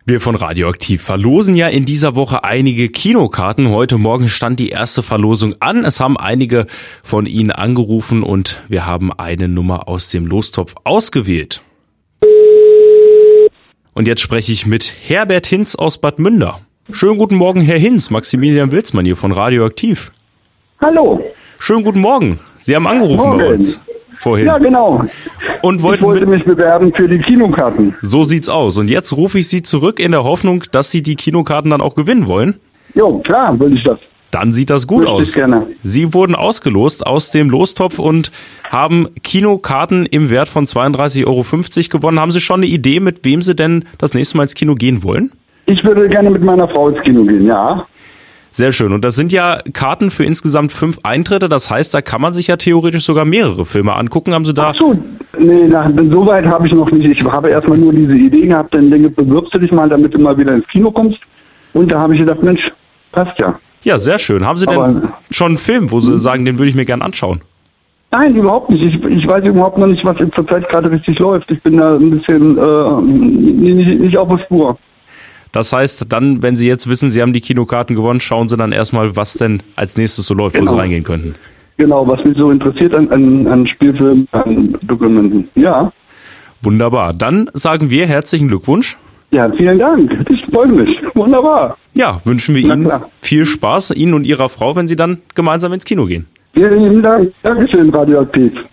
Wir von Radioaktiv verlosen ja in dieser Woche einige Kinokarten. Heute Morgen stand die erste Verlosung an. Es haben einige von Ihnen angerufen und wir haben eine Nummer aus dem Lostopf ausgewählt. Und jetzt spreche ich mit Herbert Hinz aus Bad Münder. Schönen guten Morgen, Herr Hinz. Maximilian Wilsmann hier von Radioaktiv. Hallo. Schönen guten Morgen. Sie haben angerufen bei uns vorhin. Ja, genau. Und ich wollte mich bewerben für die Kinokarten. So sieht's aus. Und jetzt rufe ich Sie zurück in der Hoffnung, dass Sie die Kinokarten dann auch gewinnen wollen. Jo, klar, will ich das. Dann sieht das gut aus. Gerne. Sie wurden ausgelost aus dem Lostopf und haben Kinokarten im Wert von 32,50 € gewonnen. Haben Sie schon eine Idee, mit wem Sie denn das nächste Mal ins Kino gehen wollen? Ich würde gerne mit meiner Frau ins Kino gehen, ja. Sehr schön. Und das sind ja Karten für insgesamt 5 Eintritte. Das heißt, da kann man sich ja theoretisch sogar mehrere Filme angucken. Haben Sie da... Ach so, nee, so weit habe ich noch nicht. Ich habe erstmal nur diese Idee gehabt, dann denke, bewirbst du dich mal, damit du mal wieder ins Kino kommst. Und da habe ich gedacht, Mensch, passt ja. Ja, sehr schön. Haben Sie denn schon einen Film, wo Sie sagen, den würde ich mir gern anschauen? Nein, überhaupt nicht. Ich weiß überhaupt noch nicht, was zurzeit gerade richtig läuft. Ich bin da ein bisschen nicht auf der Spur. Das heißt, dann, wenn Sie jetzt wissen, Sie haben die Kinokarten gewonnen, schauen Sie dann erstmal, was denn als nächstes so läuft, wo Sie reingehen könnten. Genau, was mich so interessiert an Spielfilmen, an Dokumenten. Ja. Wunderbar. Dann sagen wir herzlichen Glückwunsch. Ja, vielen Dank. Ich freue mich. Wunderbar. Ja, wünschen wir Ihnen viel Spaß, Ihnen und Ihrer Frau, wenn Sie dann gemeinsam ins Kino gehen. Vielen Dank. Dankeschön, Radioaktiv.